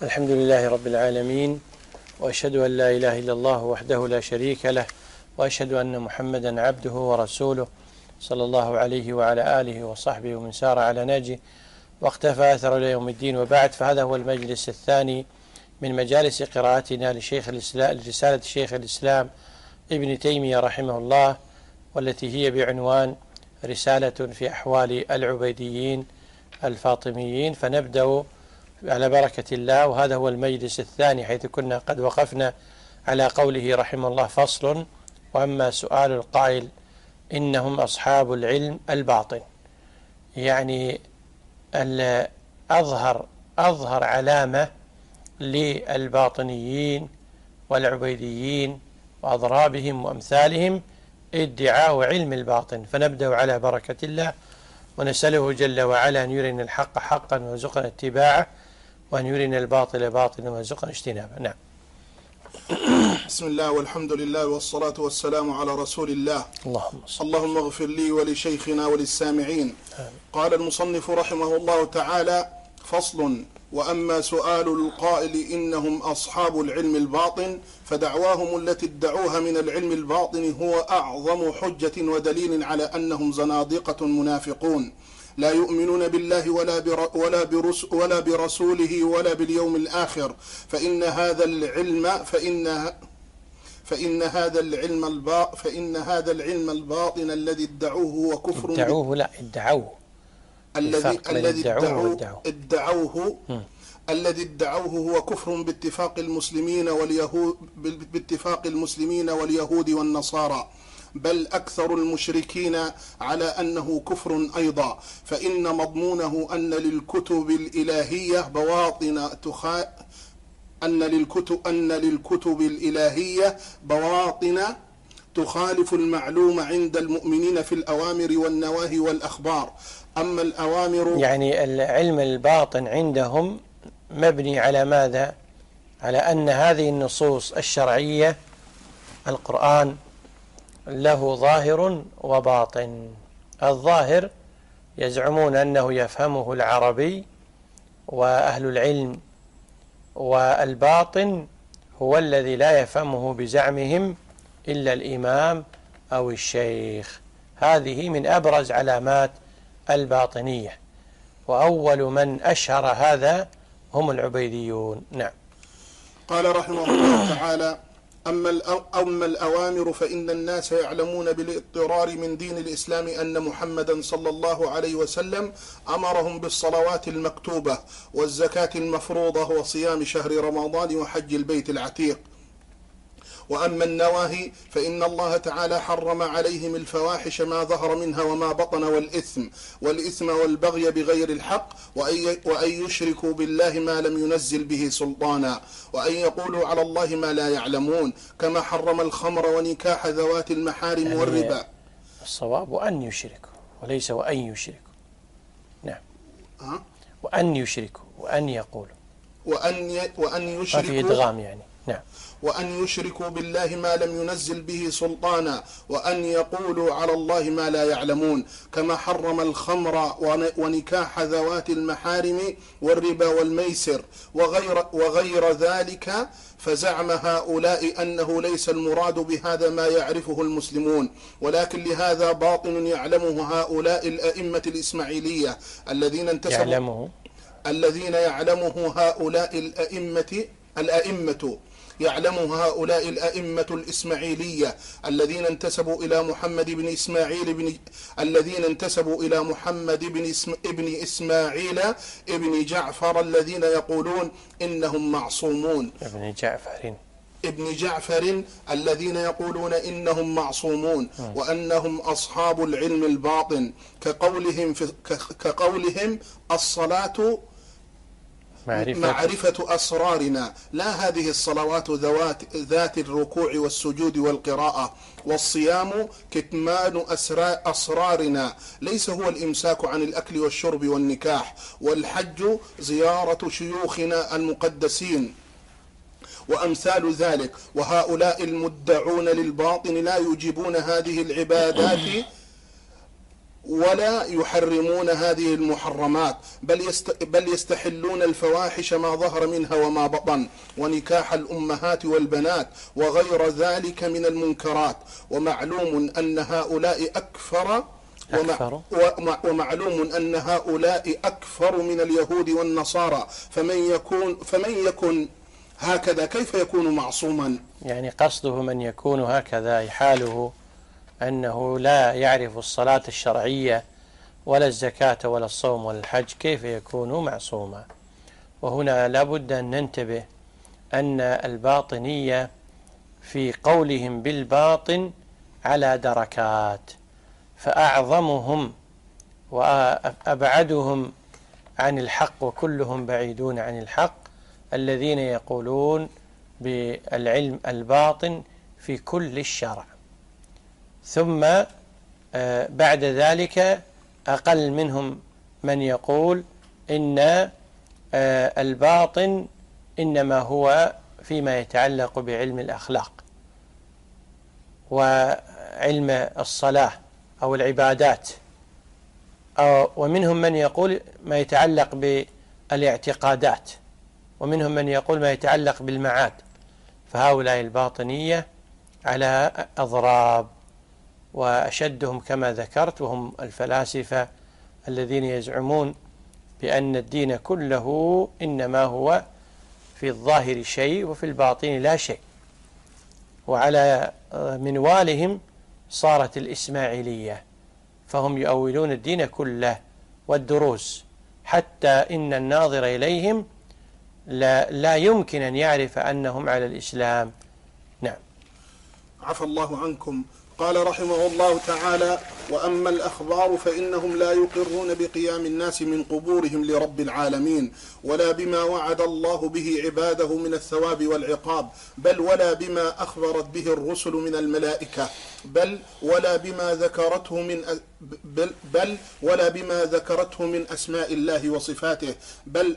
الحمد لله رب العالمين، وأشهد أن لا إله إلا الله وحده لا شريك له، وأشهد أن محمدا عبده ورسوله صلى الله عليه وعلى آله وصحبه ومن سار على نهجه واقتفى أثر إلى يوم الدين. وبعد، فهذا هو المجلس الثاني من مجالس قراءتنا لرسالة شيخ الإسلام ابن تيمية رحمه الله، والتي هي بعنوان رسالة في أحوال العبيديين الفاطميين. فنبدأ على بركة الله، وهذا هو المجلس الثاني، حيث كنا قد وقفنا على قوله رحمه الله: فصل: وأما سؤال القائل إنهم أصحاب العلم الباطن، يعني أظهر علامة للباطنيين والعبيديين وأضرابهم وأمثالهم ادعاء علم الباطن. فنبدأ على بركة الله، ونسأله جل وعلا أن يرنا الحق حقا ويرزقنا اتباعه، وأن يرنا الباطل باطلا ويرزقنا اجتنابه. نعم. بسم الله والحمد لله والصلاة والسلام على رسول الله. اللهم اغفر لي ولشيخنا وللسامعين. قال المصنف رحمه الله تعالى: فصل: وأما سؤال القائل إنهم أصحاب العلم الباطن فدعواهم التي ادعوها من العلم الباطن هو أعظم حجة ودليل على أنهم زنادقة منافقون لا يؤمنون بالله ولا برسوله ولا باليوم الآخر، فإن هذا العلم الباطن الذي ادعوه هو كفر. الذي ادعوه هو كفر باتفاق المسلمين واليهود والنصارى، بل أكثر المشركين على أنه كفر أيضا، فإن مضمونه أن للكتب الإلهية بواطن تخالف المعلوم عند المؤمنين في الأوامر والنواهي والأخبار. أما الأوامر، يعني العلم الباطن عندهم مبني على ماذا؟ على أن هذه النصوص الشرعية، القرآن، له ظاهر وباطن. الظاهر يزعمون أنه يفهمه العربي وأهل العلم، والباطن هو الذي لا يفهمه بزعمهم إلا الإمام أو الشيخ. هذه من أبرز علامات الباطنية، وأول من أشهر هذا هم العبيديون. نعم. قال رحمه الله تعالى: أما الأوامر فإن الناس يعلمون بالاضطرار من دين الإسلام أن محمدا صلى الله عليه وسلم أمرهم بالصلوات المكتوبة والزكاة المفروضة وصيام شهر رمضان وحج البيت العتيق. وأما النواهي فإن الله تعالى حرم عليهم الفواحش ما ظهر منها وما بطن والإثم والبغي بغير الحق، وأن يشركوا بالله ما لم ينزل به سلطانا، وأن يقولوا على الله ما لا يعلمون، كما حرم الخمر ونكاح ذوات المحارم يعني والربا. الصواب وأن يشركوا، وليس وأن يشركوا. نعم. وأن يشركوا وأن يقولوا وأن يشركوا في إدغام يعني. نعم. وأن يشركوا بالله ما لم ينزل به سلطانا، وأن يقولوا على الله ما لا يعلمون، كما حرم الخمر ونكاح ذوات المحارم والربا والميسر وغير ذلك. فزعم هؤلاء أنه ليس المراد بهذا ما يعرفه المسلمون، ولكن لهذا باطن يعلمه هؤلاء الأئمة الإسماعيلية الذين يعلمه هؤلاء الأئمة الإسماعيلية الذين انتسبوا إلى محمد بن إسماعيل ابن جعفر، الذين يقولون إنهم معصومون. ابن جعفر الذين يقولون إنهم معصومون وأنهم أصحاب العلم الباطن، كقولهم الصلاة معرفة أسرارنا، لا هذه الصلوات ذات الركوع والسجود والقراءة، والصيام كتمان أسرارنا، ليس هو الإمساك عن الأكل والشرب والنكاح، والحج زيارة شيوخنا المقدسين وأمثال ذلك. وهؤلاء المدعون للباطن لا يجيبون هذه العبادات ولا يحرمون هذه المحرمات، بل يستحلون الفواحش ما ظهر منها وما بطن، ونكاح الأمهات والبنات وغير ذلك من المنكرات. ومعلوم أن هؤلاء أكفر من اليهود والنصارى، فمن يكن هكذا كيف يكون معصوما؟ يعني قصده من يكون هكذا حاله أنه لا يعرف الصلاة الشرعية ولا الزكاة ولا الصوم ولا الحج، كيف يكون معصوما؟ وهنا لابد أن ننتبه أن الباطنية في قولهم بالباطن على دركات، فأعظمهم وأبعدهم عن الحق وكلهم بعيدون عن الحق الذين يقولون بالعلم الباطن في كل الشرع، ثم بعد ذلك أقل منهم من يقول إن الباطن إنما هو فيما يتعلق بعلم الأخلاق وعلم الصلاة أو العبادات، ومنهم من يقول ما يتعلق بالاعتقادات، ومنهم من يقول ما يتعلق بالمعاد. فهؤلاء الباطنية على أضراب، وأشدهم كما ذكرت وهم الفلاسفة الذين يزعمون بأن الدين كله إنما هو في الظاهر شيء وفي الباطن لا شيء. وعلى منوالهم صارت الإسماعيلية، فهم يؤولون الدين كله والدروس، حتى إن الناظر إليهم لا يمكن أن يعرف أنهم على الإسلام. نعم. عفى الله عنكم. قال رحمه الله تعالى: وأما الأخبار فإنهم لا يقرون بقيام الناس من قبورهم لرب العالمين، ولا بما وعد الله به عباده من الثواب والعقاب، بل ولا بما أخبرت به الرسل من الملائكة، بل ولا بما ذكرته من أسماء الله وصفاته، بل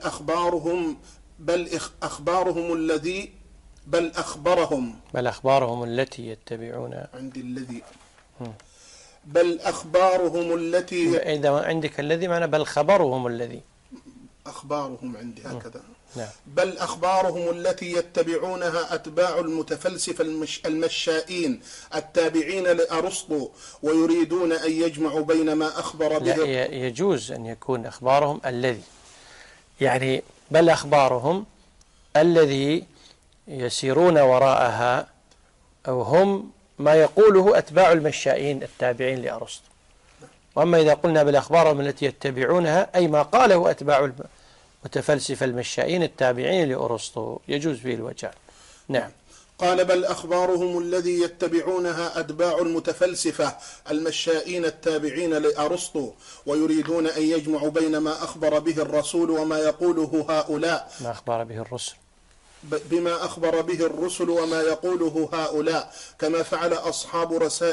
أخبارهم التي يتبعون عندي الذي بل أخبارهم التي إذا عندك الذي معنى بل خبرهم الذي أخبارهم عندي هكذا. نعم. بل أخبارهم التي يتبعونها أتباع المتفلسفة المشائين التابعين لأرسطو، ويريدون أن يجمعوا بين ما أخبر به. لا، يجوز أن يكون أخبارهم الذي، يعني بل أخبارهم الذي يسيرون وراءها، أو هم ما يقوله أتباع المشائين التابعين لأرسطو. وأما إذا قلنا بالأخبار التي يتبعونها أي ما قاله أتباع المتفلسفة المشائين التابعين لأرسطو، يجوز به الوجه. نعم. قال: بل أخبارهم الذي يتبعونها أتباع المتفلسفة المشائين التابعين لأرسطو، ويريدون أن يجمعوا بين ما أخبر به الرسول وما يقوله هؤلاء. ما أخبر به الرسل بما أخبر به الرسل وما يقوله هؤلاء، كما فعل أصحاب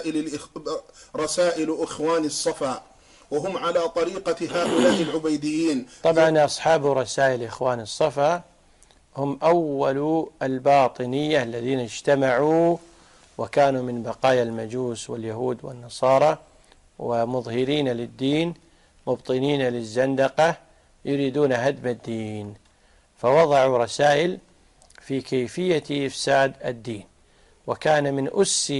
رسائل إخوان الصفا، وهم على طريقة هؤلاء العبيديين. طبعا أصحاب رسائل إخوان الصفا هم أول الباطنية الذين اجتمعوا وكانوا من بقايا المجوس واليهود والنصارى، ومظهرين للدين مبطنين للزندقة يريدون هدم الدين، فوضعوا رسائل في كيفية إفساد الدين. وكان من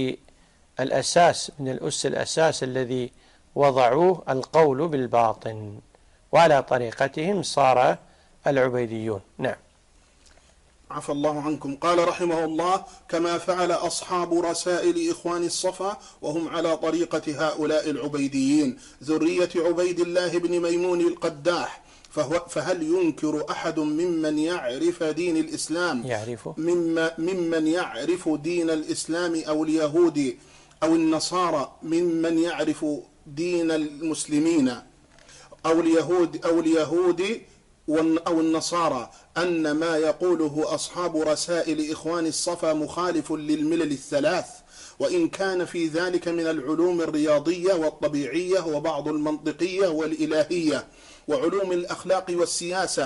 الأساس الذي وضعوه القول بالباطن، وعلى طريقتهم صار العبيديون. نعم. عفى الله عنكم. قال رحمه الله: كما فعل أصحاب رسائل إخوان الصفا، وهم على طريقة هؤلاء العبيديين ذرية عبيد الله بن ميمون القداح. فهل ينكر أحد ممن يعرف دين الإسلام ممن يعرف دين الإسلام أو اليهود أو النصارى ممن يعرف دين المسلمين أو اليهود أو النصارى أن ما يقوله أصحاب رسائل إخوان الصفا مخالف للملل الثلاث، وإن كان في ذلك من العلوم الرياضية والطبيعية وبعض المنطقية والإلهية وعلوم الأخلاق والسياسة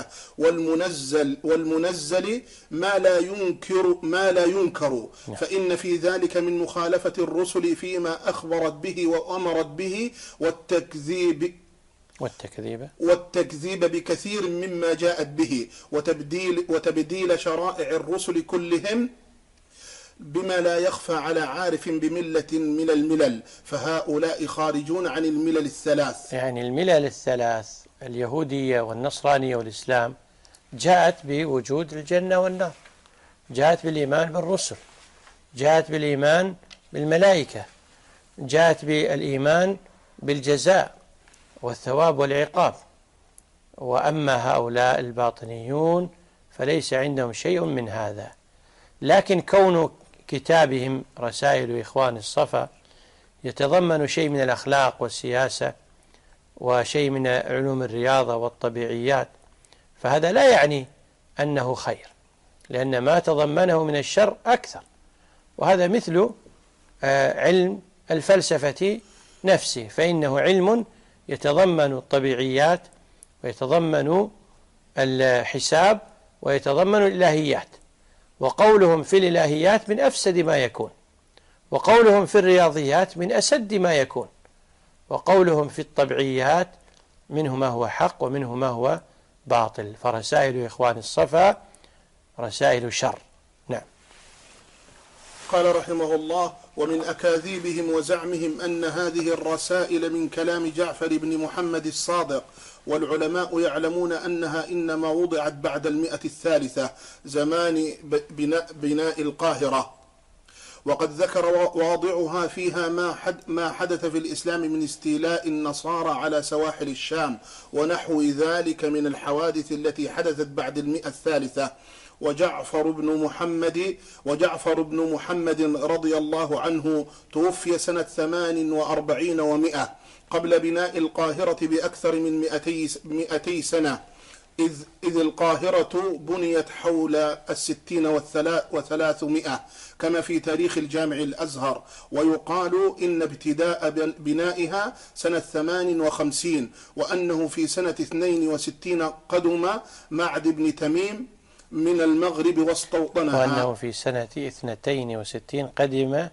والمنزل ما لا ينكر فإن في ذلك من مخالفة الرسل فيما أخبرت به وأمرت به والتكذيب بكثير مما جاءت به وتبديل شرائع الرسل كلهم بما لا يخفى على عارف بملة من الملل، فهؤلاء خارجون عن الملل الثلاث. يعني الملل الثلاث اليهودية والنصرانية والإسلام جاءت بوجود الجنة والنار، جاءت بالإيمان بالرسل، جاءت بالإيمان بالملائكة، جاءت بالإيمان بالجزاء والثواب والعقاب. وأما هؤلاء الباطنيون فليس عندهم شيء من هذا. لكن كون كتابهم رسائل إخوان الصفا يتضمن شيء من الأخلاق والسياسة وشيء من علوم الرياضة والطبيعيات، فهذا لا يعني أنه خير، لأن ما تضمنه من الشر أكثر. وهذا مثل علم الفلسفة نفسه، فإنه علم يتضمن الطبيعيات ويتضمن الحساب ويتضمن الإلهيات، وقولهم في الإلهيات من أفسد ما يكون، وقولهم في الرياضيات من أسد ما يكون، وقولهم في الطبيعيات منه ما هو حق ومنه ما هو باطل. فرسائل إخوان الصفا رسائل شر. نعم. قال رحمه الله: ومن أكاذيبهم وزعمهم أن هذه الرسائل من كلام جعفر بن محمد الصادق، والعلماء يعلمون أنها إنما وضعت بعد 100 زمان بناء القاهرة، وقد ذكر واضعها فيها ما حدث في الإسلام من استيلاء النصارى على سواحل الشام ونحو ذلك من الحوادث التي حدثت بعد 100 وجعفر بن محمد رضي الله عنه توفي سنة 48 و100 قبل بناء القاهرة بأكثر من 200 سنة، إذ القاهرة بنيت حول 60 و300 كما في تاريخ الجامع الأزهر. ويقال إن ابتداء بنائها سنة 58، وأنه في سنة 62 قدم معد بن تميم من المغرب واستوطنها. وأنه في سنة 62 قدم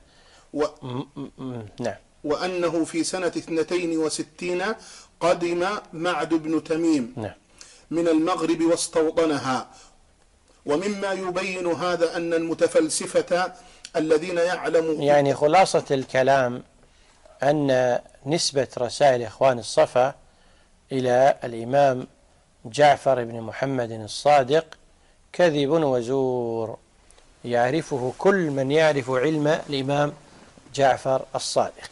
نعم. وأنه في سنة 62 قدم معد بن تميم نعم من المغرب واستوطنها. ومما يبين هذا أن المتفلسفة الذين يعلمون، يعني خلاصة الكلام أن نسبة رسائل إخوان الصفا إلى الإمام جعفر بن محمد الصادق كذب وزور، يعرفه كل من يعرف علم الإمام جعفر الصادق.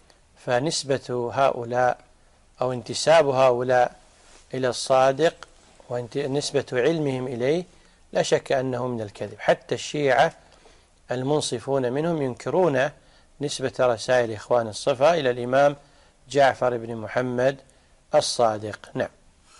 فنسبة هؤلاء أو انتساب هؤلاء إلى الصادق ونسبة علمهم إليه لا شك أنه من الكذب. حتى الشيعة المنصفون منهم ينكرون نسبة رسائل إخوان الصفا إلى الإمام جعفر بن محمد الصادق. نعم.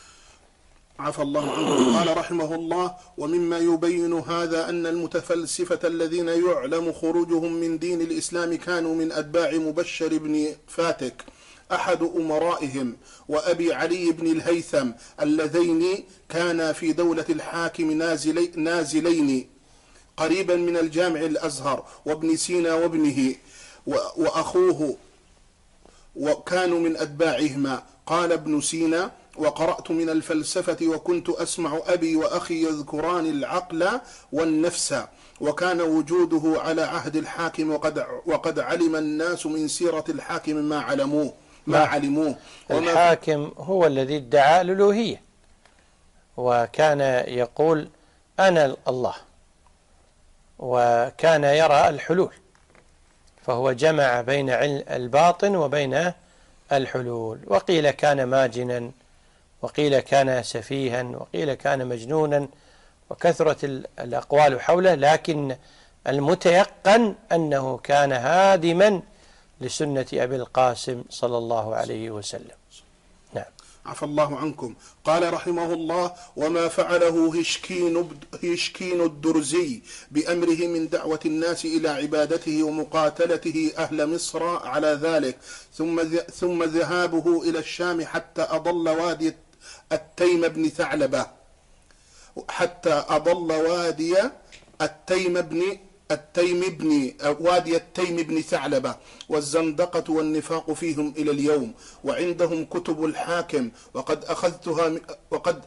عفى الله عنه. قال رحمه الله: ومما يبين هذا أن المتفلسفة الذين يعلم خروجهم من دين الإسلام كانوا من أتباع مبشر بن فاتك أحد أمرائهم وأبي علي بن الهيثم اللذين كانا في دولة الحاكم نازلين قريبا من الجامع الأزهر، وابن سينا وابنه وأخوه وكانوا من أتباعهما. قال ابن سينا: وقرأت من الفلسفة وكنت أسمع أبي وأخي يذكران العقل والنفس، وكان وجوده على عهد الحاكم وقد علم الناس من سيرة الحاكم ما علموه. الحاكم هو الذي ادعى الألوهية وكان يقول أنا الله، وكان يرى الحلول، فهو جمع بين الباطن وبين الحلول. وقيل كان ماجنا، وقيل كان سفيها، وقيل كان مجنونا، وكثرت الأقوال حوله، لكن المتيقن أنه كان هادما لسنة أبي القاسم صلى الله عليه وسلم. نعم. عفى الله عنكم. قال رحمه الله: وما فعله هشكين الدرزي بأمره من دعوة الناس إلى عبادته ومقاتلته أهل مصر على ذلك، ثم ذهابه إلى الشام حتى أضل وادي التيم بن ثعلبة، وادي التيم بن ثعلبة، والزندقة والنفاق فيهم إلى اليوم، وعندهم كتب الحاكم وقد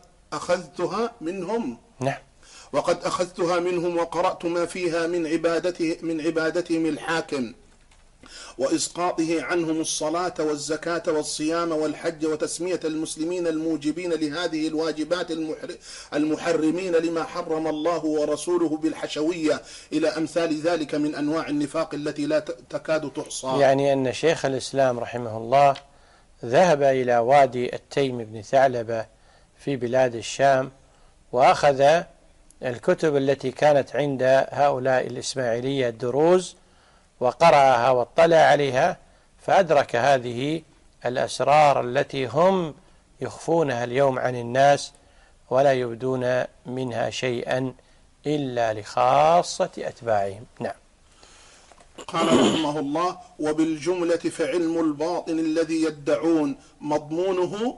أخذتها منهم وقرأت ما فيها من عبادتهم الحاكم، وإسقاطه عنهم الصلاة والزكاة والصيام والحج، وتسمية المسلمين الموجبين لهذه الواجبات المحرمين لما حرم الله ورسوله بالحشوية، إلى أمثال ذلك من أنواع النفاق التي لا تكاد تحصى. يعني أن شيخ الإسلام رحمه الله ذهب إلى وادي التيم بن ثعلبة في بلاد الشام، وأخذ الكتب التي كانت عند هؤلاء الإسماعيلية الدروز وقرأها واطلع عليها، فأدرك هذه الأسرار التي هم يخفونها اليوم عن الناس ولا يبدون منها شيئا إلا لخاصة أتباعهم. نعم. قال رحمه الله: وبالجملة فعلم الباطن الذي يدعون مضمونه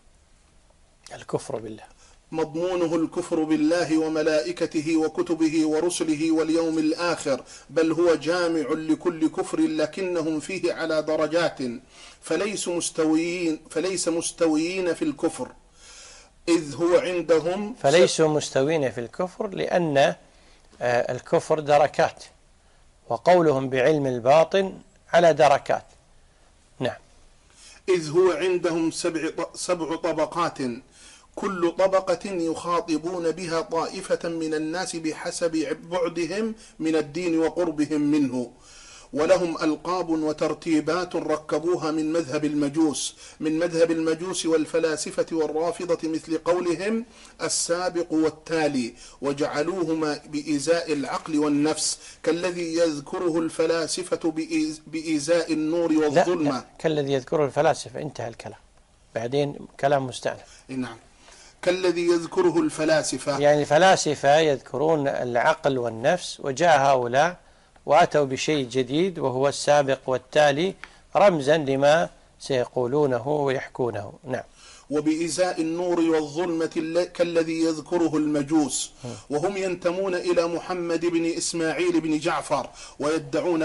الكفر بالله وملائكته وكتبه ورسله واليوم الآخر، بل هو جامع لكل كفر، لكنهم فيه على درجات، فليس مستويين في الكفر، إذ هو عندهم فليسوا مستويين في الكفر، لأن الكفر دركات، وقولهم بعلم الباطن على دركات. نعم. إذ هو عندهم سبع طبقات، كل طبقة يخاطبون بها طائفة من الناس بحسب بعدهم من الدين وقربهم منه، ولهم ألقاب وترتيبات ركبوها من مذهب المجوس والفلاسفة والرافضة، مثل قولهم السابق والتالي، وجعلوهما بإزاء العقل والنفس، كالذي يذكره الفلاسفة بإزاء النور والظلمة. لا، كالذي يذكره الفلاسفة، انتهى الكلام، بعدين كلام مستأنف. نعم. كالذي يذكره الفلاسفة، يعني الفلاسفة يذكرون العقل والنفس، وجاء هؤلاء وأتوا بشيء جديد وهو السابق والتالي، رمزا لما سيقولونه ويحكونه. نعم. وبإزاء النور والظلمة كالذي يذكره المجوس، وهم ينتمون إلى محمد بن إسماعيل بن جعفر، ويدعون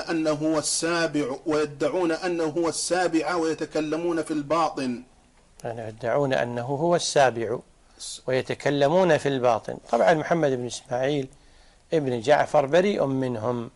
أنه هو السابع ويتكلمون في الباطن. يعني يدعون أنه هو السابع ويتكلمون في الباطن. طبعا محمد بن إسماعيل ابن جعفر بريء منهم،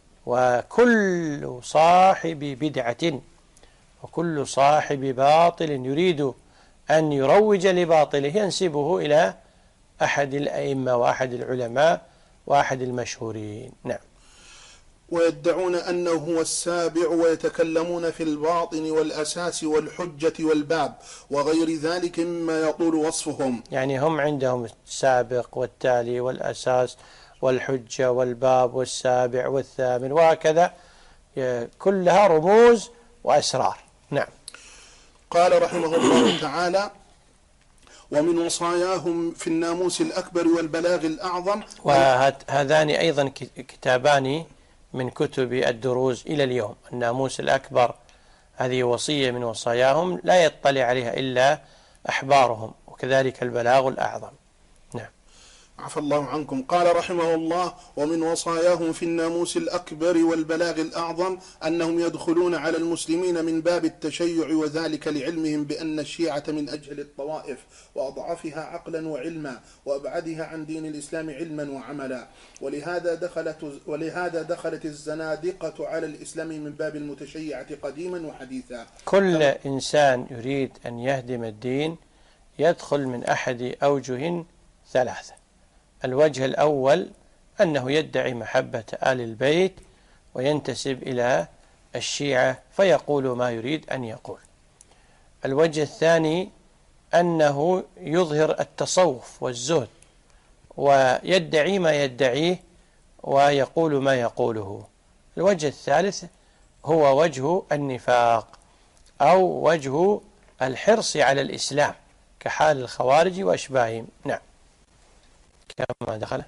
وكل صاحب بدعة وكل صاحب باطل يريد أن يروج لباطله ينسبه إلى أحد الأئمة وأحد العلماء وأحد المشهورين. نعم. ويدعون أنه هو السابع ويتكلمون في الباطن والأساس والحجة والباب وغير ذلك مما يطول وصفهم. يعني هم عندهم السابق والتالي والأساس والحجة والباب والسابع والثامن وهكذا، كلها رموز وأسرار. نعم. قال رحمه الله تعالى: ومن وصاياهم في الناموس الأكبر والبلاغ الأعظم. وهذان أيضا كتابان من كتب الدروز إلى اليوم. الناموس الأكبر هذه وصية من وصاياهم لا يطلع عليها إلا أحبارهم، وكذلك البلاغ الأعظم. نعم. عفى الله عنكم. قال رحمه الله: ومن وصاياهم في الناموس الأكبر والبلاغ الأعظم أنهم يدخلون على المسلمين من باب التشيع، وذلك لعلمهم بأن الشيعة من أجهل الطوائف وأضعفها عقلا وعلما وأبعدها عن دين الإسلام علما وعملا، ولهذا دخلت الزنادقة على الإسلام من باب المتشيعة قديما وحديثا. كل إنسان يريد أن يهدم الدين يدخل من أحد أوجه ثلاثة. الوجه الأول أنه يدعي محبة آل البيت وينتسب إلى الشيعة فيقول ما يريد أن يقول. الوجه الثاني أنه يظهر التصوف والزهد ويدعي ما يدعيه ويقول ما يقوله. الوجه الثالث هو وجه النفاق أو وجه الحرص على الإسلام كحال الخوارج وأشباههم. نعم. كما دخل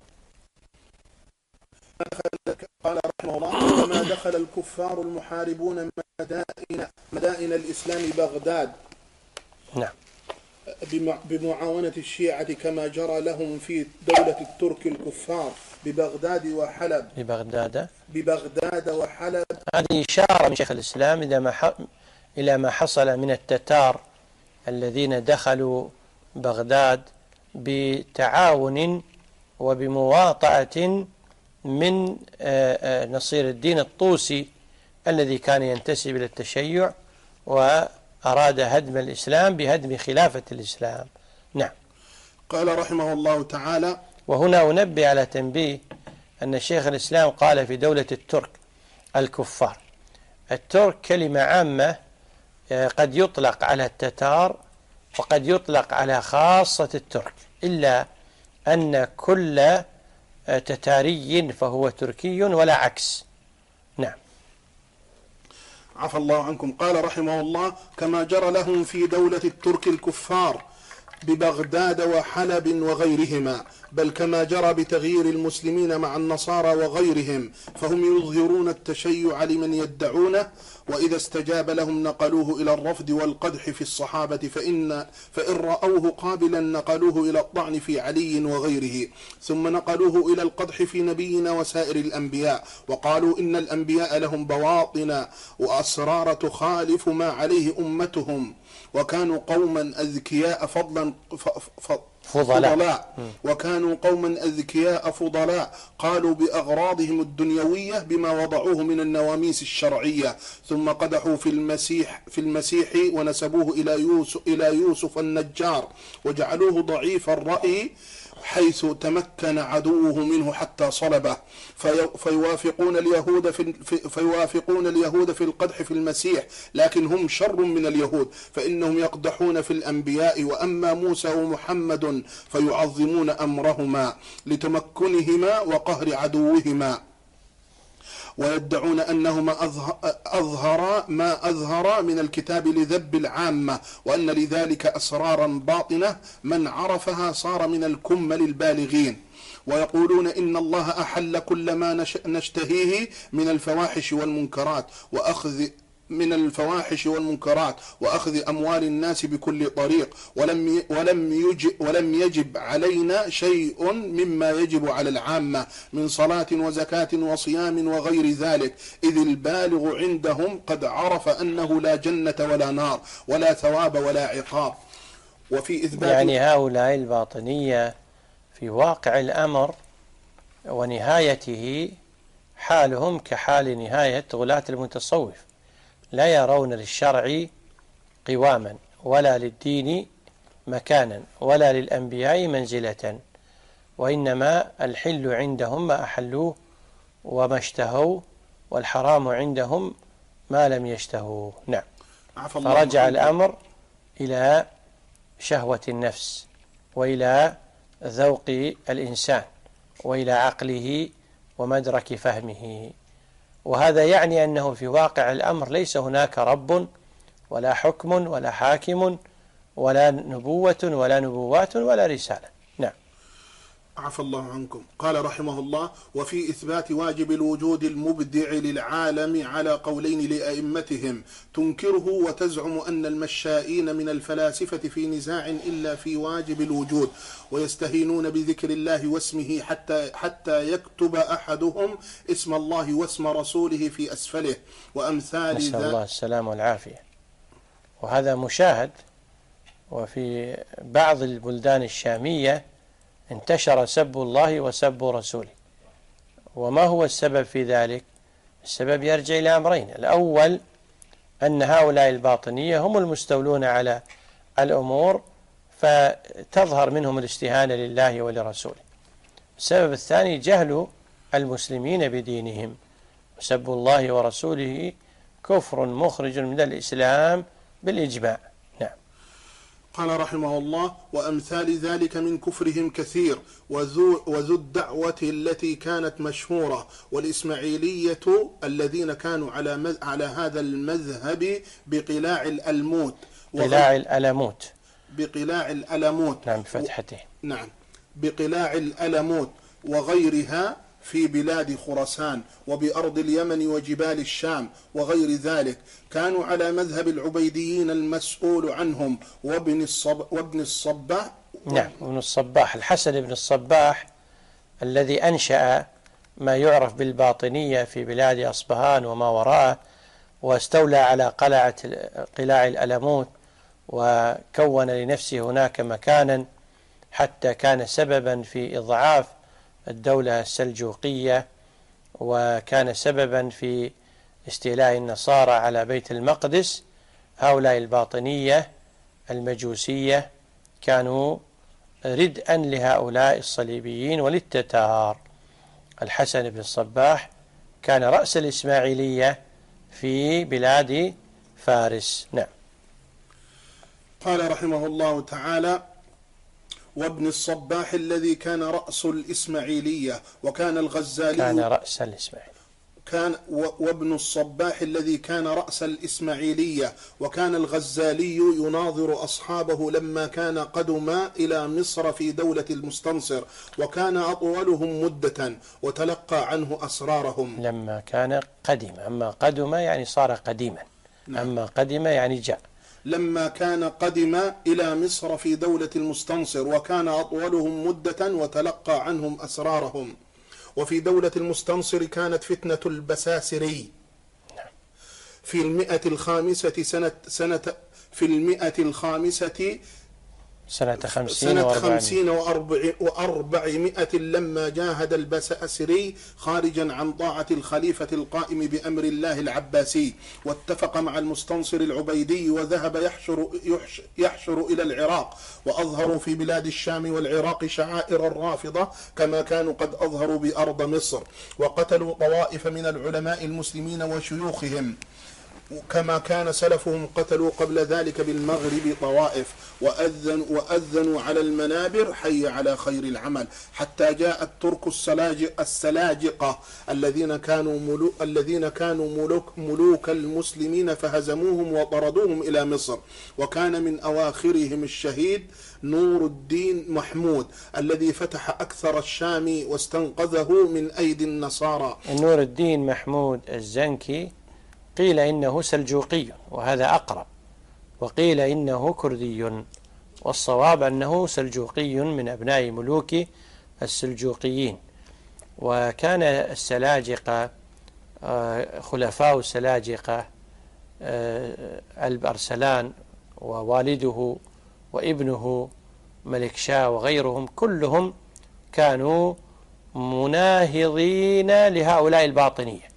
قال رحمه الله: كما دخل الكفار المحاربون مدائن الإسلام بغداد نعم بمعاونة الشيعة، كما جرى لهم في دولة الترك الكفار ببغداد وحلب. هذه إشارة من شيخ الإسلام إلى ما حصل من التتار الذين دخلوا بغداد بتعاون وبمواطأة من نصير الدين الطوسي الذي كان ينتسب إلى التشيع، وأراد هدم الإسلام بهدم خلافة الإسلام. نعم. قال رحمه الله تعالى: وهنا أنبه على تنبيه أن شيخ الإسلام قال في دولة الترك الكفار. الترك كلمة عامة قد يطلق على التتار وقد يطلق على خاصة الترك، إلا أن كل تتاري فهو تركي ولا عكس. نعم. عفى الله عنكم. قال رحمه الله: كما جرى لهم في دولة الترك الكفار ببغداد وحلب وغيرهما، بل كما جرى بتغيير المسلمين مع النصارى وغيرهم، فهم يظهرون التشيع لمن يدعونه، وإذا استجاب لهم نقلوه إلى الرفض والقدح في الصحابة، فإن رأوه قابلا نقلوه إلى الطعن في علي وغيره، ثم نقلوه إلى القدح في نبينا وسائر الأنبياء، وقالوا إن الأنبياء لهم بواطن وأسرار تخالف ما عليه أمتهم، وكانوا قوما أذكياء فضلاء قالوا بأغراضهم الدنيوية بما وضعوه من النواميس الشرعية، ثم قدحوا في المسيح ونسبوه إلى يوسف النجار، وجعلوه ضعيف الرأي حيث تمكن عدوه منه حتى صلبه، فيوافقون اليهود في القدح في المسيح، لكن هم شر من اليهود، فإنهم يقدحون في الأنبياء، وأما موسى ومحمد فيعظمون أمرهما لتمكنهما وقهر عدوهما، ويدعون أنهما أظهر من الكتاب لذب العامة، وأن لذلك أسرارا باطنة من عرفها صار من الكمل البالغين، ويقولون إن الله أحل كل ما نشتهيه من الفواحش وأخذ أموال الناس بكل طريق، ولم يجب علينا شيء مما يجب على العامة من صلاة وزكاة وصيام وغير ذلك، إذ البالغ عندهم قد عرف أنه لا جنة ولا نار ولا ثواب ولا عقاب. وفي إثبات يعني هؤلاء الباطنية في واقع الأمر ونهايته حالهم كحال نهاية غلاة المتصوف، لا يرون للشرع قواما ولا للدين مكانا ولا للأنبياء منزلة، وإنما الحل عندهم ما أحلوه وما اشتهوا، والحرام عندهم ما لم يشتهوه. نعم. فرجع الأمر إلى شهوة النفس وإلى ذوق الإنسان وإلى عقله ومدرك فهمه، وهذا يعني أنه في واقع الأمر ليس هناك رب ولا حكم ولا حاكم ولا نبوة ولا نبوات ولا رسالة. نعم. عفى الله عنكم. قال رحمه الله: وفي إثبات واجب الوجود المبدع للعالم على قولين لأئمتهم، تنكره وتزعم أن المشائين من الفلاسفة في نزاع إلا في واجب الوجود، ويستهينون بذكر الله واسمه حتى يكتب أحدهم اسم الله واسم رسوله في أسفله وأمثال ذلك. نسأل الله السلامة والعافية. وهذا مشاهد، وفي بعض البلدان الشامية انتشر سب الله وسب رسوله. وما هو السبب في ذلك؟ السبب يرجع إلى أمرين: الأول أن هؤلاء الباطنية هم المستولون على الأمور، فتظهر منهم الاستهانة لله ولرسوله. السبب الثاني جهل المسلمين بدينهم، وسب الله ورسوله كفر مخرج من الإسلام بالإجماع. نعم. قال رحمه الله: وأمثال ذلك من كفرهم كثير، وذو الدعوة التي كانت مشهورة، والإسماعيلية الذين كانوا على هذا المذهب بقلاع الألموت، قلاع الألموت. بقلاع الألموت. نعم بفتحته. نعم بقلاع الألموت وغيرها في بلاد خراسان وبأرض اليمن وجبال الشام وغير ذلك، كانوا على مذهب العبيديين المسؤول عنهم وابن الصباح. نعم ابن الصباح، الحسن بن الصباح الذي أنشأ ما يعرف بالباطنية في بلاد أصبهان وما وراءه، واستولى على قلاع الألموت وكون لنفسه هناك مكانا، حتى كان سببا في إضعاف الدولة السلجوقية، وكان سببا في استيلاء النصارى على بيت المقدس. هؤلاء الباطنية المجوسية كانوا ردءا لهؤلاء الصليبيين وللتتار. الحسن بن الصباح كان رأس الإسماعيلية في بلاد فارس. نعم. قال رحمه الله تعالى: وابن الصباح الذي كان رأس الإسماعيلية وكان الغزالي كان رأس الإسماعيلية وابن الصباح الذي كان رأس الإسماعيلية وكان الغزالي يناظر أصحابه لما كان قدم إلى مصر في دولة المستنصر، وكان أطولهم مدة وتلقى عنه أسرارهم. لما كان قدم، أما قدم يعني صار قديما. نعم. أما قدم يعني جاء. لما كان قدم إلى مصر في دولة المستنصر وكان أطولهم مدة وتلقى عنهم أسرارهم. وفي دولة المستنصر كانت فتنة البساسري في 105 سنة 50 و400 لما جاهد البساسري خارجا عن طاعة الخليفة القائم بأمر الله العباسي، واتفق مع المستنصر العبيدي وذهب يحشر إلى العراق، وأظهروا في بلاد الشام والعراق شعائر الرافضة كما كانوا قد أظهروا بأرض مصر، وقتلوا طوائف من العلماء المسلمين وشيوخهم كما كان سلفهم قتلوا قبل ذلك بالمغرب طوائف، وأذنوا على المنابر حي على خير العمل، حتى جاء الترك السلاجقة الذين كانوا ملوك المسلمين فهزموهم وطردوهم إلى مصر. وكان من أواخرهم الشهيد نور الدين محمود الذي فتح أكثر الشام واستنقذه من أيدي النصارى. نور الدين محمود الزنكي قيل إنه سلجوقي وهذا أقرب، وقيل إنه كردي، والصواب أنه سلجوقي من أبناء ملوك السلجوقيين. وكان السلاجقة خلفاء السلاجقة البرسلان ووالده وابنه ملك شاه وغيرهم كلهم كانوا مناهضين لهؤلاء الباطنية.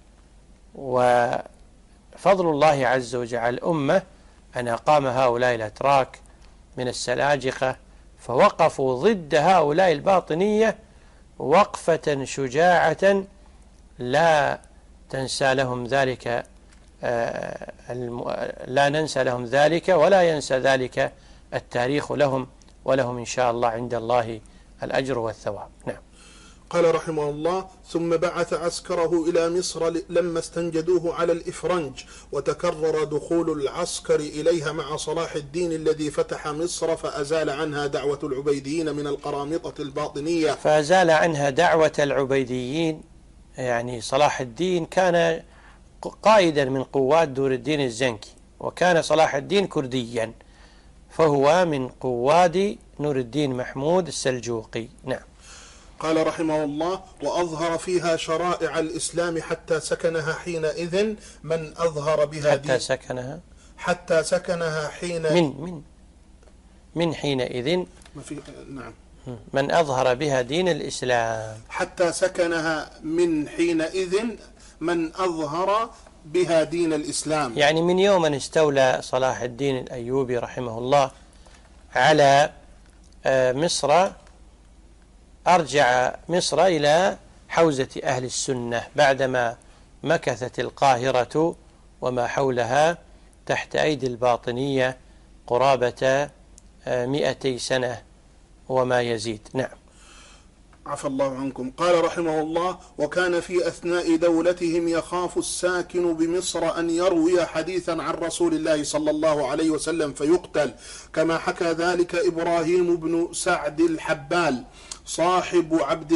وفضل الله عز وجل على الأمة أن أقام هؤلاء الأتراك من السلاجقة فوقفوا ضد هؤلاء الباطنية وقفة شجاعة لا تنسى لهم ذلك، لا ننسى لهم ذلك ولا ينسى ذلك التاريخ لهم، ولهم إن شاء الله عند الله الأجر والثواب. نعم. قال رحمه الله: ثم بعث عسكره إلى مصر لما استنجدوه على الإفرنج، وتكرر دخول العسكر إليها مع صلاح الدين الذي فتح مصر فأزال عنها دعوة العبيديين من القرامطة الباطنية. فأزال عنها دعوة العبيديين، يعني صلاح الدين كان قائدا من قوات نور الدين الزنكي، وكان صلاح الدين كرديا، فهو من قوات نور الدين محمود السلجوقي. نعم. قال رحمه الله: وأظهر فيها شرائع الإسلام حتى سكنها حينئذ من أظهر بها حتى سكنها حين من حينئذ نعم من أظهر بها دين الإسلام، حتى سكنها من حينئذ من أظهر بها دين الإسلام، يعني من يوم أن استولى صلاح الدين الأيوبي رحمه الله على مصر أرجع مصر إلى حوزة أهل السنة بعدما مكثت القاهرة وما حولها تحت أيدي الباطنية قرابة 200 سنة وما يزيد. نعم. عفى الله عنكم. قال رحمه الله: وكان في أثناء دولتهم يخاف الساكن بمصر أن يروي حديثا عن رسول الله صلى الله عليه وسلم فيقتل، كما حكى ذلك إبراهيم بن سعد الحبال صاحب عبد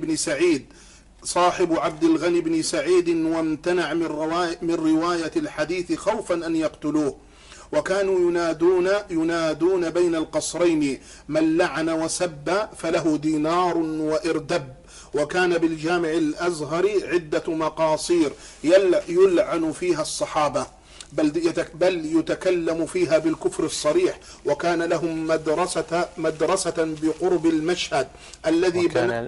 الغني بن سعيد، وامتنع من رواية الحديث خوفا أن يقتلوه. وكانوا ينادون بين القصرين: من لعن وسب فله دينار وإردب. وكان بالجامع الأزهر عدة مقاصير يلعن فيها الصحابة، بل يتكلم فيها بالكفر الصريح. وكان لهم مدرسة بقرب المشهد الذي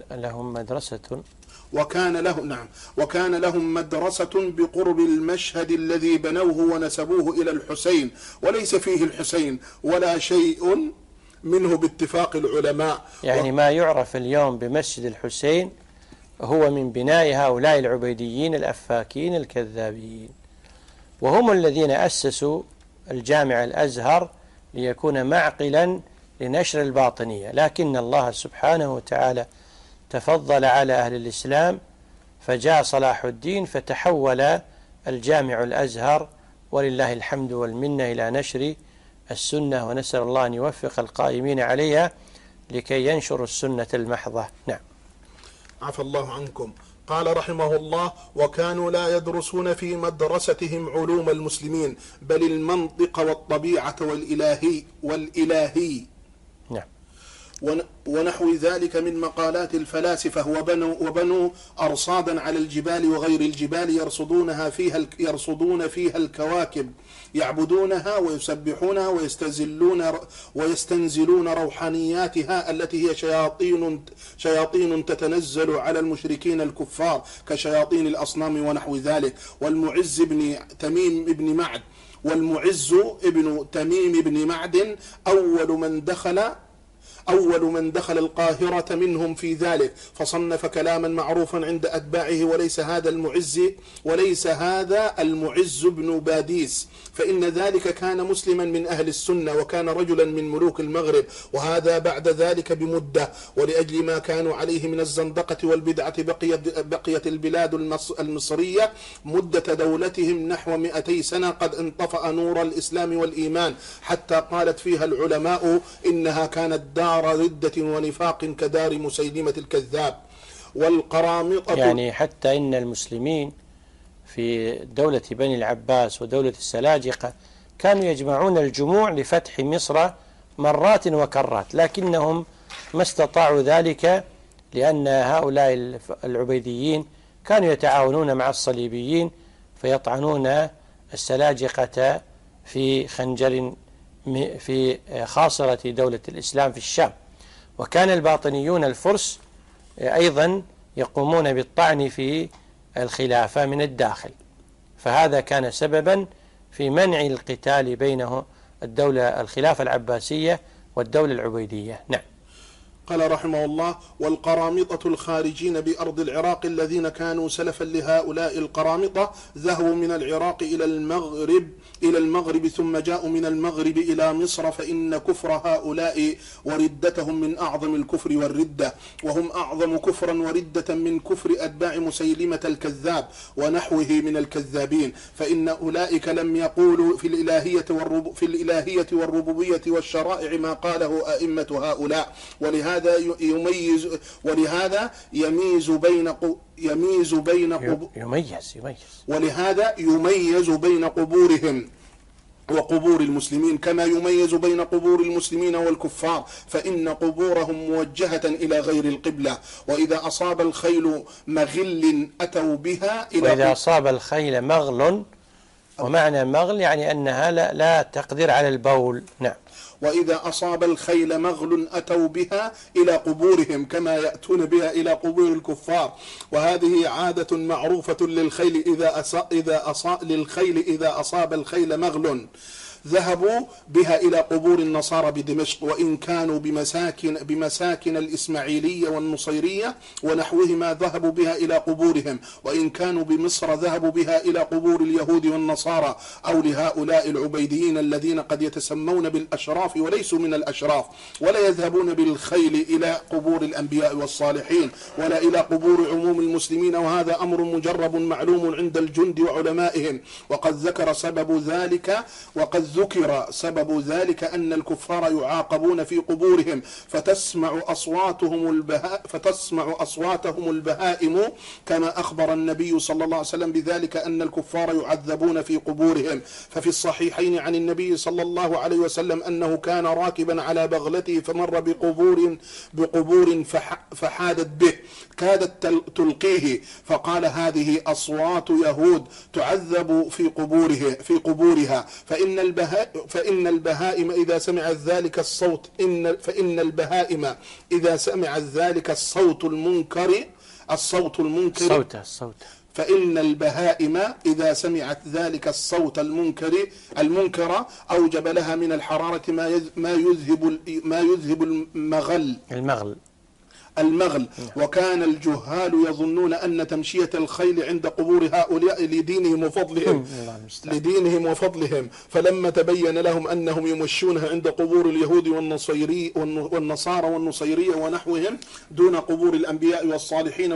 وكان لهم مدرسة بقرب المشهد الذي بنوه ونسبوه إلى الحسين، وليس فيه الحسين ولا شيء منه باتفاق العلماء. يعني ما يعرف اليوم بمسجد الحسين هو من بناء هؤلاء العبيديين الأفاكين الكذابين، وهم الذين أسسوا الجامع الأزهر ليكون معقلا لنشر الباطنية. لكن الله سبحانه وتعالى تفضل على أهل الإسلام، فجاء صلاح الدين فتحول الجامع الأزهر ولله الحمد والمنة إلى نشر السنة، ونسأل الله أن يوفق القائمين عليها لكي ينشروا السنة المحضة. نعم. عفى الله عنكم. قال رحمه الله: وكانوا لا يدرسون في مدرستهم علوم المسلمين، بل المنطق والطبيعة والإلهي نعم. ونحو ذلك من مقالات الفلاسفة. وبنوا أرصادا على الجبال وغير الجبال يرصدون فيها الكواكب، يعبدونها ويسبحونها ويستنزلون روحانياتها التي هي شياطين تتنزل على المشركين الكفار كشياطين الأصنام ونحو ذلك. والمعز ابن تميم بن معد أول من دخل القاهرة منهم في ذلك، فصنف كلاما معروفا عند أتباعه: وليس هذا المعز بن باديس، فإن ذلك كان مسلما من أهل السنة، وكان رجلا من ملوك المغرب، وهذا بعد ذلك بمدة. ولأجل ما كانوا عليه من الزندقة والبدعة بقيت البلاد المصرية مدة دولتهم نحو 200 سنة قد انطفأ نور الإسلام والإيمان، حتى قالت فيها العلماء إنها كانت دار ردة ونفاق كدار مسيلمة الكذاب. والقرامطة، يعني حتى إن المسلمين في دولة بني العباس ودولة السلاجقة كانوا يجمعون الجموع لفتح مصر مرات وكرات، لكنهم ما استطاعوا ذلك، لأن هؤلاء العبيديين كانوا يتعاونون مع الصليبيين فيطعنون السلاجقة في خنجر في خاصرة دولة الإسلام في الشام. وكان الباطنيون الفرس أيضا يقومون بالطعن في الخلافة من الداخل، فهذا كان سببا في منع القتال بين الخلافة العباسية والدولة العبيدية. نعم. قال رحمه الله: والقرامطة الخارجين بأرض العراق الذين كانوا سلفا لهؤلاء القرامطة ذهبوا من العراق إلى المغرب ثم جاءوا من المغرب إلى مصر، فإن كفر هؤلاء وردتهم من أعظم الكفر والردة، وهم أعظم كفرا وردة من كفر أتباع مسيلمة الكذاب ونحوه من الكذابين، فإن أولئك لم يقولوا في الإلهية والربوبية والشرائع ما قاله أئمة هؤلاء. ولهذا يميز بين قبورهم وقبور المسلمين، كما يميز بين قبور المسلمين والكفار، فإن قبورهم موجهة إلى غير القبلة. وإذا أصاب الخيل مغل أتوا بها وإذا أصاب الخيل مغل، ومعنى مغل يعني أنها لا تقدر على البول. نعم. وإذا أصاب الخيل مغل أتوا بها إلى قبورهم كما يأتون بها إلى قبور الكفار. وهذه عادة معروفة للخيل إذا أصاب الخيل مغل ذهبوا بها إلى قبور النصارى بدمشق، وإن كانوا بمساكن الإسماعيلية والنصيرية ونحوهما ذهبوا بها إلى قبورهم، وإن كانوا بمصر ذهبوا بها إلى قبور اليهود والنصارى أو لهؤلاء العبيديين الذين قد يتسمون بالأشراف وليسوا من الأشراف، ولا يذهبون بالخيل إلى قبور الأنبياء والصالحين ولا إلى قبور عموم المسلمين، وهذا أمر مجرب معلوم عند الجند وعلمائهم. وقد ذكر سبب ذلك أن الكفار يعاقبون في قبورهم فتسمع أصواتهم البهائم، كما أخبر النبي صلى الله عليه وسلم بذلك أن الكفار يعذبون في قبورهم. ففي الصحيحين عن النبي صلى الله عليه وسلم أنه كان راكبا على بغلته فمر بقبور فحادت به كادت تلقيه، فقال هذه أصوات يهود تعذب في قبورها، فإن البهائم إذا سمعت ذلك الصوت فإن البهائم إذا سمعت ذلك الصوت المنكر أوجب لها من الحرارة ما يذهب المغل. وكان الجهال يظنون أن تمشية الخيل عند قبور هؤلاء لدينهم وفضلهم، فلما تبين لهم أنهم يمشونها عند قبور اليهود والنصارى والنصيرية ونحوهم دون قبور الأنبياء والصالحين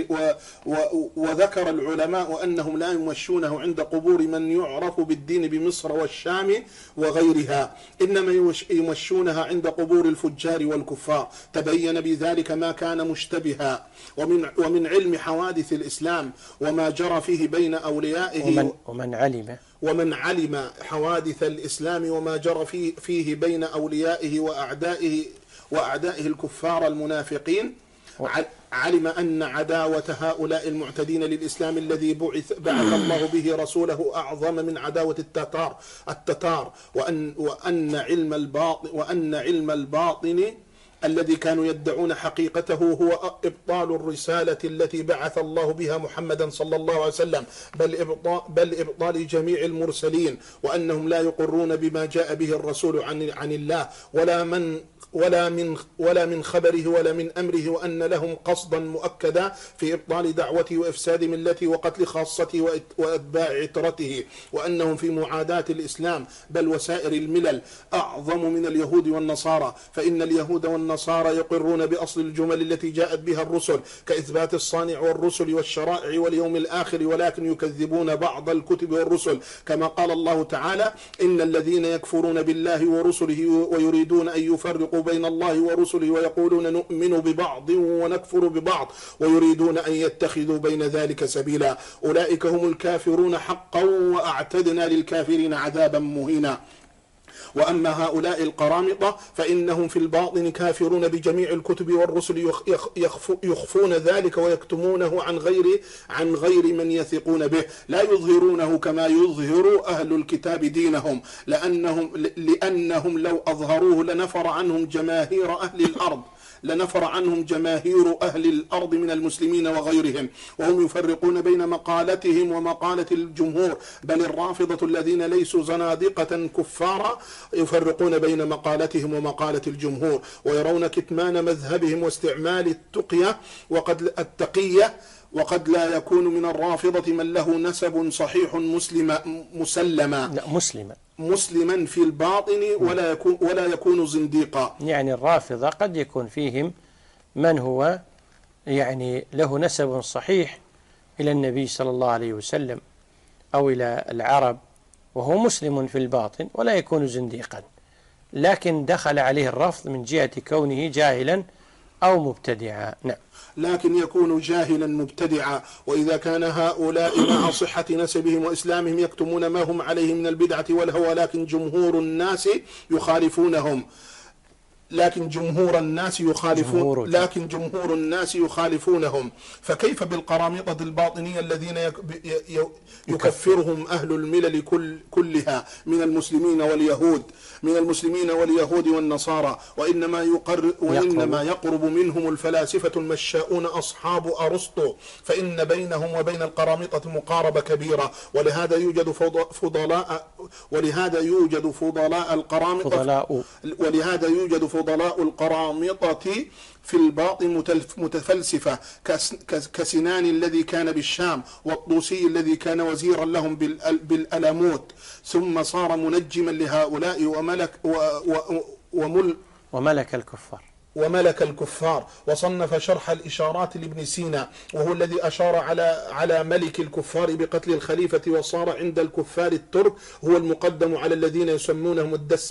وذكر العلماء أنهم لا يمشونه عند قبور من يعرف بالدين بمصر والشام وغيرها، إنما يمشونها عند قبور الفجار والكفار. تبين بذلك ما كان مشتبها. ومن علم حوادث الإسلام وما جرى فيه بين أوليائه ومن علم حوادث الإسلام وما جرى فيه بين أوليائه وأعدائه الكفار المنافقين، علم أن عداوة هؤلاء المعتدين للإسلام الذي بعث الله به رسوله أعظم من عداوة التتار، وأن علم الباطن الذي كانوا يدعون حقيقته هو إبطال الرسالة التي بعث الله بها محمدا صلى الله عليه وسلم، بل إبطال جميع المرسلين، وأنهم لا يقرون بما جاء به الرسول عن الله ولا من خبره ولا من أمره، وأن لهم قصدا مؤكدا في إبطال دعوته وإفساد ملته وقتل خاصته وأتباع عترته، وأنهم في معاداة الإسلام بل وسائر الملل أعظم من اليهود والنصارى، فإن اليهود والنصارى يقرون بأصل الجمل التي جاءت بها الرسل كإثبات الصانع والرسل والشرائع واليوم الآخر، ولكن يكذبون بعض الكتب والرسل، كما قال الله تعالى: إن الذين يكفرون بالله ورسله ويريدون أن يفرقوا بين الله ورسله ويقولون نؤمن ببعض ونكفر ببعض ويريدون أن يتخذوا بين ذلك سبيلا أولئك هم الكافرون حقا وأعتدنا للكافرين عذابا مهينا. وأما هؤلاء القرامطة فإنهم في الباطن كافرون بجميع الكتب والرسل، يخفون ذلك ويكتمونه عن غير من يثقون به، لا يظهرونه كما يظهر أهل الكتاب دينهم، لأنهم لو أظهروه لنفر عنهم جماهير أهل الأرض من المسلمين وغيرهم، وهم يفرقون بين مقالتهم ومقالة الجمهور، بل الرافضة الذين ليسوا زنادقة كفارا يفرقون بين مقالتهم ومقالة الجمهور، ويرون كتمان مذهبهم واستعمال التقية، وقد لا يكون من الرافضة من له نسب صحيح مسلما في الباطن ولا يكون زنديقا. يعني الرافضة قد يكون فيهم من هو يعني له نسب صحيح إلى النبي صلى الله عليه وسلم أو إلى العرب وهو مسلم في الباطن ولا يكون زنديقا، لكن دخل عليه الرفض من جهة كونه جاهلا أو مبتدعا. نعم، لكن يكون جاهلا مبتدعا. وإذا كان هؤلاء مع صحة نسبهم وإسلامهم يكتمون ما هم عليه من البدعة والهوى، لكن جمهور الناس يخالفونهم، لكن جمهور الناس يخالفونهم. فكيف بالقرامطة الباطنية الذين يكفرهم أهل الملل كلها من المسلمين واليهود والنصارى، وإنما يقرب منهم الفلاسفة المشاؤون أصحاب أرسطو، فإن بينهم وبين القرامطة مقاربة كبيرة، ولهذا يوجد فضلاء القرامطة في الباطن متفلسفة كسنان الذي كان بالشام، والطوسي الذي كان وزيرا لهم بالألموت، ثم صار منجما لهؤلاء وملك الكفار. وصنف شرح الإشارات لابن سينا، وهو الذي أشار على ملك الكفار بقتل الخليفة، وصار عند الكفار الترك هو المقدم على الذين يسمونهم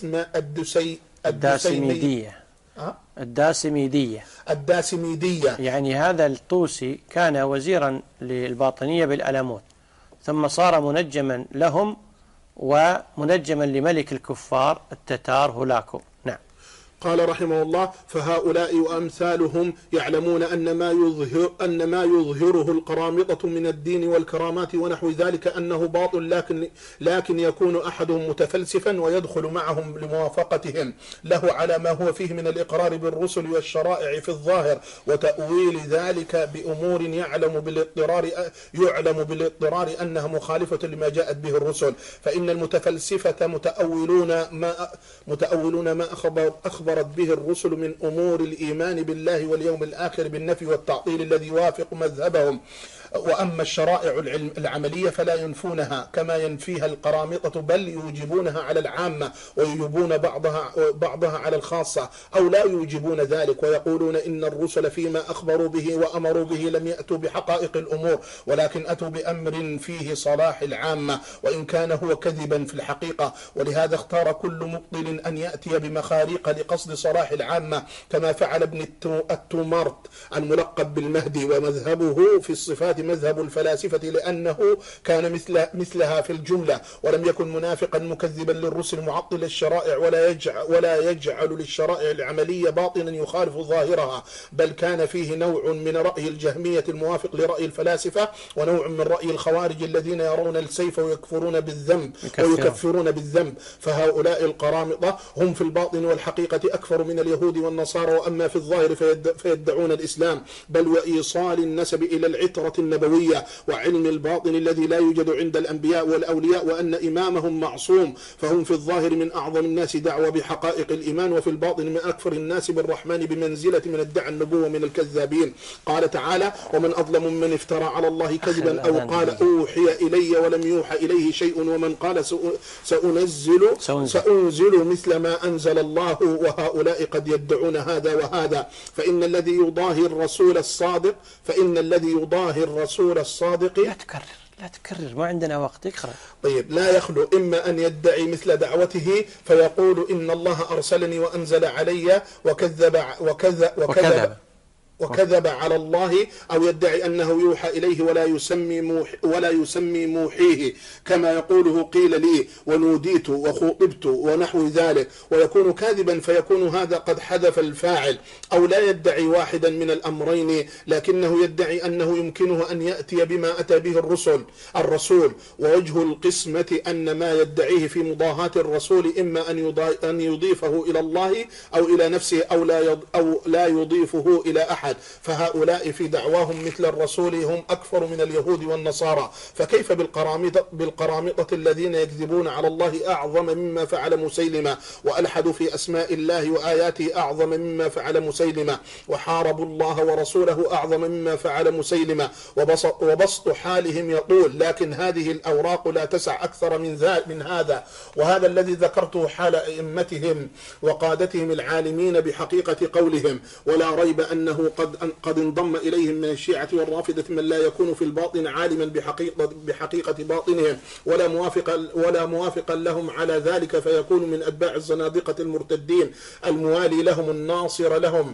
الداسميدية. يعني هذا الطوسي كان وزيرا للباطنية بالألموت، ثم صار منجما لهم ومنجما لملك الكفار التتار هولاكو. نعم. قال رحمه الله: فهؤلاء وأمثالهم يعلمون أن ما يظهره القرامطة من الدين والكرامات ونحو ذلك أنه باطل، لكن يكون أحدهم متفلسفا ويدخل معهم لموافقتهم له على ما هو فيه من الإقرار بالرسل والشرائع في الظاهر، وتأويل ذلك بأمور يعلم بالاضطرار أنها مخالفة لما جاءت به الرسل. فإن المتفلسفة متأولون ما أخبرت به الرسل من أمور الإيمان بالله واليوم الآخر بالنفي والتعطيل الذي يوافق مذهبهم. وأما الشرائع العملية فلا ينفونها كما ينفيها القرامطة، بل يوجبونها على العامة ويوجبون بعضها على الخاصة، أو لا يوجبون ذلك، ويقولون إن الرسل فيما أخبروا به وأمروا به لم يأتوا بحقائق الأمور، ولكن أتوا بأمر فيه صلاح العامة، وإن كان هو كذبا في الحقيقة. ولهذا اختار كل مبطل أن يأتي بمخاريق لقصد صلاح العامة، كما فعل ابن التومارت الملقب بالمهدي، ومذهبه في الصفات مذهب الفلاسفة، لأنه كان مثلها في الجملة، ولم يكن منافقا مكذبا للرسل معطل الشرائع، ولا يجعل للشرائع العملية باطنا يخالف ظاهرها، بل كان فيه نوع من رأي الجهمية الموافق لرأي الفلاسفة، ونوع من رأي الخوارج الذين يرون السيف ويكفرون بالذنب. فهؤلاء القرامطة هم في الباطن والحقيقة أكثر من اليهود والنصارى، وأما في الظاهر فيدعون الإسلام، بل وإيصال النسب إلى العترة النبوية وعلم الباطن الذي لا يوجد عند الأنبياء والأولياء، وأن إمامهم معصوم. فهم في الظاهر من أعظم الناس دعوة بحقائق الإيمان، وفي الباطن من أكثر الناس بالرحمن بمنزلة من ادعى النبوة من الكذابين. قال تعالى: ومن أظلم ممن افترى على الله كذبا أو قال أوحي إلي ولم يوحى إليه شيء، ومن قال سأنزل مثل ما أنزل الله، وهؤلاء قد يدعون هذا وهذا. فإن الذي يضاهي الرسول الصادق لا تكرر ما عندنا وقت، اقرأ. طيب. لا يخلو إما أن يدعي مثل دعوته فيقول إن الله أرسلني وأنزل علي وكذب على الله، أو يدعي أنه يوحى إليه ولا يسمي موحيه، كما يقوله قيل لي ونوديت وخوطبت ونحو ذلك، ويكون كاذبا، فيكون هذا قد حذف الفاعل. أو لا يدعي واحدا من الأمرين، لكنه يدعي أنه يمكنه أن يأتي بما أتى به الرسول. ووجه القسمة أن ما يدعيه في مضاهاة الرسول إما أن يضيفه إلى الله أو إلى نفسه، أو لا يضيفه إلى أحد. فهؤلاء في دعواهم مثل الرسول هم أكثر من اليهود والنصارى. فكيف بالقرامطة الذين يكذبون على الله أعظم مما فعل مسيلمة، وألحدوا في أسماء الله وآياته أعظم مما فعل مسيلمة، وحاربوا الله ورسوله أعظم مما فعل مسيلمة، وبسط حالهم يطول، لكن هذه الأوراق لا تسع أكثر من هذا. وهذا الذي ذكرته حال أئمتهم وقادتهم العالمين بحقيقة قولهم، ولا ريب أنه قد انضم إليهم من الشيعة والرافضة من لا يكون في الباطن عالما بحقيقة باطنهم، ولا موافقا لهم على ذلك، فيكون من أتباع الزنادقة المرتدين الموالي لهم الناصر لهم.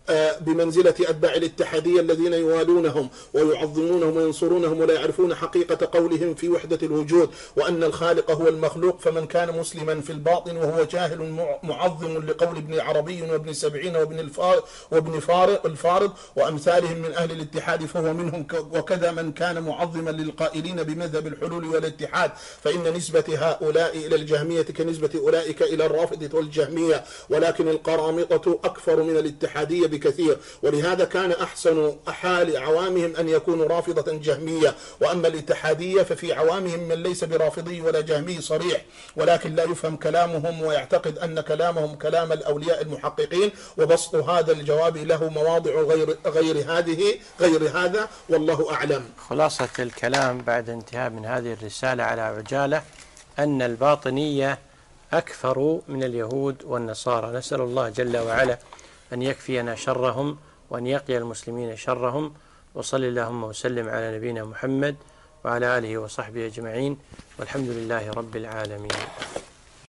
بمنزلة أتباع الاتحادية الذين يوالونهم ويعظمونهم وينصرونهم ولا يعرفون حقيقة قولهم في وحدة الوجود وأن الخالق هو المخلوق. فمن كان مسلما في الباطن وهو جاهل معظم لقول ابن عربي وابن سبعين وابن الفارض وأمثالهم من أهل الاتحاد فهو منهم، وكذا من كان معظما للقائلين بمذهب الحلول والاتحاد، فإن نسبة هؤلاء إلى الجهمية كنسبة أولئك إلى الرافضة والجهمية، ولكن القرامطة أكثر من الاتحادية بكثير، ولهذا كان أحسن حال عوامهم أن يكونوا رافضة جهمية. وأما الاتحادية ففي عوامهم من ليس برافضي ولا جهمي صريح، ولكن لا يفهم كلامهم ويعتقد أن كلامهم كلام الأولياء المحققين. وبسط هذا الجواب له مواضع غير هذا، والله أعلم. خلاصة الكلام بعد انتهاء من هذه الرسالة على عجالة أن الباطنية أكثر من اليهود والنصارى. نسأل الله جل وعلا أن يكفينا شرهم وأن يقي المسلمين شرهم. وصل اللهم وسلم على نبينا محمد وعلى آله وصحبه أجمعين، والحمد لله رب العالمين.